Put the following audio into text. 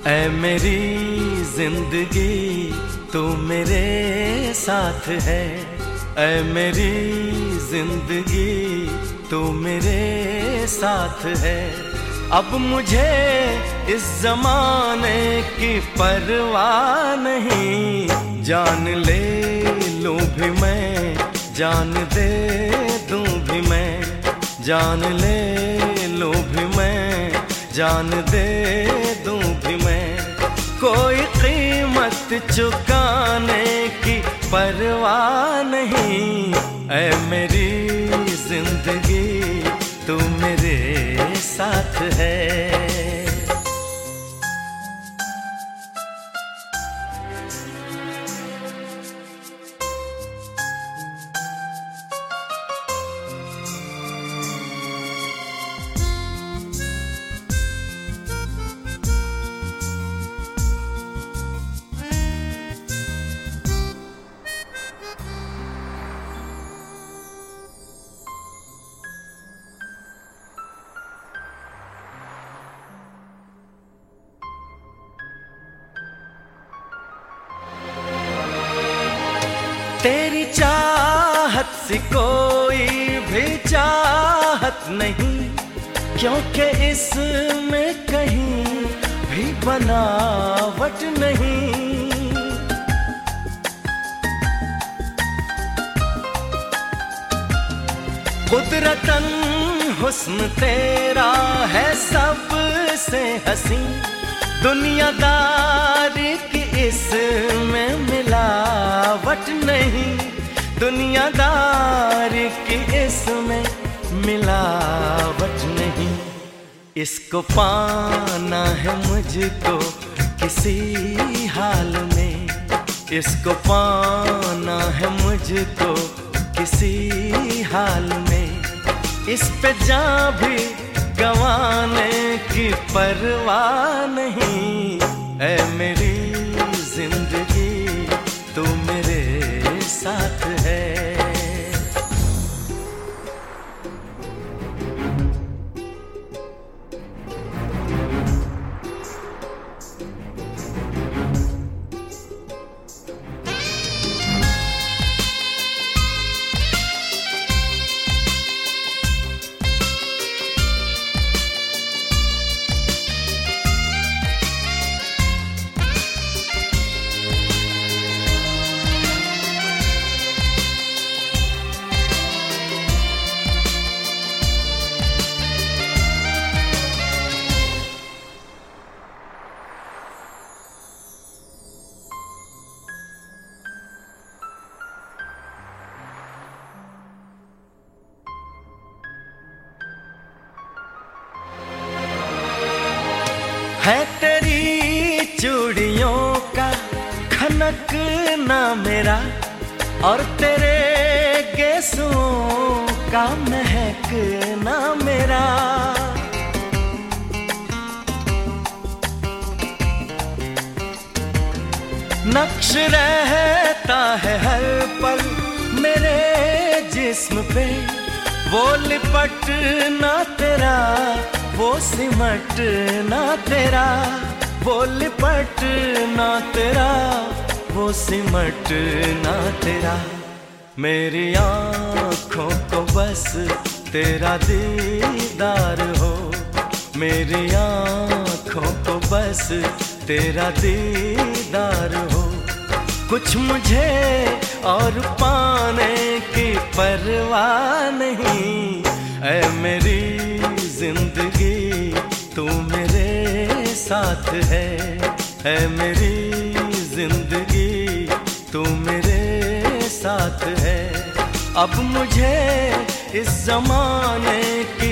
ऐ मेरी जिंदगी तू मेरे साथ है, ऐ मेरी जिंदगी तू मेरे साथ है। अब मुझे इस जमाने की परवाह नहीं, जान ले लूं भी मैं, जान दे दूं भी मैं, जान ले लूं भी मैं, जान दे दूं भी मैं। कोई कीमत चुकाने की परवाह नहीं, ऐ मेरी जिंदगी तू मेरे साथ है। तेरी चाहत सी कोई भी चाहत नहीं, क्योंकि इसमें कहीं भी बनावट नहीं। कुदरतन हुस्न तेरा है सबसे हसी, दुनियादारी की इसमें मिलावट नहीं, दुनियादारी की इसमें मिलावट नहीं। इसको पाना है मुझको किसी हाल में, इसको पाना है मुझको किसी हाल में। इस पे जान भी गंवाने की परवाह नहीं, ऐ मेरी जिंदगी तू मेरे साथ है। है तेरी चूड़ियों का खनकना मेरा, और तेरे गेसुओं का महकना मेरा। नक्श रहता है हर पल मेरे जिस्म पे, वो लिपटना तेरा, वो सिमटना तेरा, वो लिपटना तेरा, वो सिमटना तेरा। मेरी आँखों को बस तेरा दीदार हो, मेरी आँखों को बस तेरा दीदार हो। कुछ मुझे और पाने की परवाह नहीं, ऐ मेरी जिंदगी तू मेरे साथ है, ऐ मेरी जिंदगी तू मेरे साथ है। अब मुझे इस जमाने की